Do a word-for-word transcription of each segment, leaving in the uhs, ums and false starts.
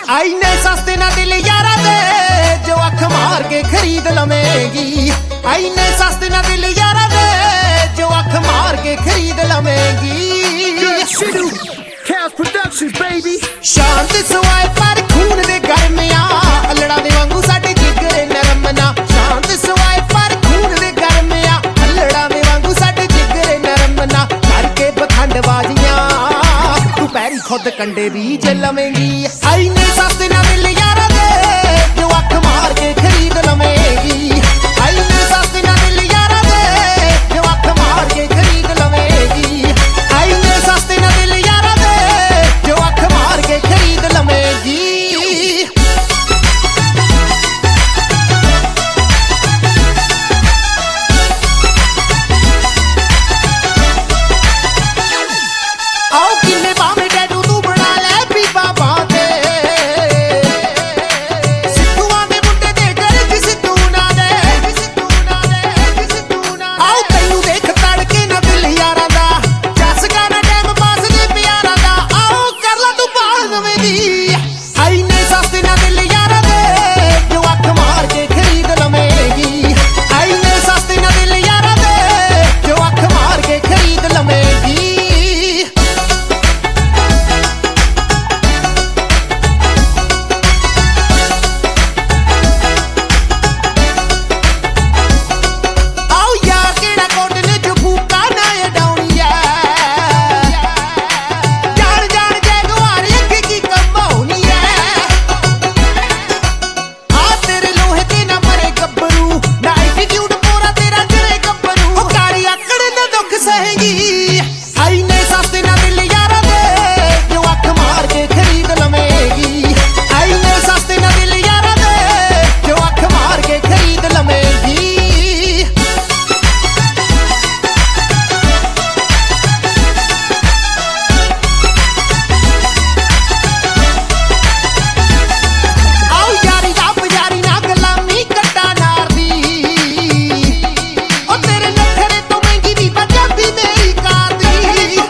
आईने सस्ते ना दिल यारा दे जो अख मार के खरीद लवेंगी। आईने सस्ते ना दिल यारा दे जो अख मार के खरीद लवेंगी। शांत सवाए पर खून दे गर्मिया अल्लड़ा दे वांगू साडे जिगरे नरम ना। शांत सवाए पर खून दे गर्मिया अल्लड़ा दे वांगू साडे जिगरे नरम ना। करके बखंड बाजियां तू पैरी खुद कंडे भी लवेंगी। आईने सस्ते ना दिल यारा दे जो अख मार के खरीद लवेंगी। आईने सस्ते ना दिल यारा दे जो अख मार के खरीद लवेंगी। आईने सस्ते ना दिल यारा दे जो अख मार के खरीद लवेंगी। आओ किन्ने बामे डैडू तू बना ले पीपा बाते सिद्धूआं दे मुंडे दे घर च सिद्धू ना दे। आओ तैनू देख तड़के ना दिल यारा दा जस गाना टैम पास दे प्यारा दा। आओ कर ला तू पाल नवेंगी। आईने सस्ते ना दिल यारा दे जो अख मार के खरीद लवेंगी। आईने सस्ते ना दिल यारा दे जो अख मार के खरीद लवेंगी। आओ यार केड़ा कोट ने जो फूका ना ये डाउनी है। जान जान जगवार अगे की कमाउनी है। आ तेरे लोहे ते ना मरे गब्बरू ना एटीट्यूड पूरा तेरा जरे गब्बरू। ओ कारी आकड़ ना दुख सहेगी। आईने सस्ते ना दिल यारा दे जो अख मार के खरीद लवेंगी। आईने सस्ते ना दिल यारा दे जो अख मार के खरीद लवेंगी। आओ यारी दा बजारी ना गुलामी कट्टा नार दी। ओ तेरे नखरे तो महंगी भी पंजाबी मेरी कार दी।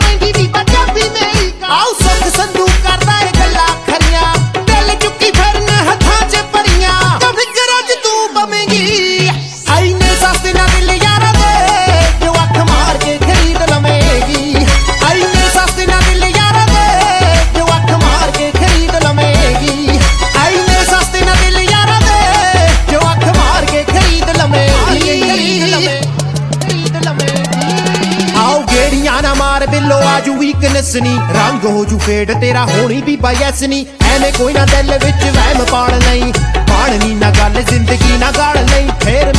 आओ सुख संधू करदा है गल्ला खरियां दिल चुकी फिरन हत्थां च परियां तो फिकरां च तू पवेंगी। आईने सस्ते ना दिल यारा दे जो अख मार के खरीद लवेंगी। आईने सस्ते ना दिल यारा दे जो अख मार के खरीद लवेंगी। आईने सस्ते ना दिल यारा दे जो अख मार के खरीद लवेंगी। आओ गेड़ियां ना मार बिल्लो आजू वीकनेस नी रंग हो जू फेड तेरा होनी भी बायस नी। एवें कोई ना दिल विच वहम पाल नहीं पालनी ना गल जिंदगी ना गाल नहीं। फेर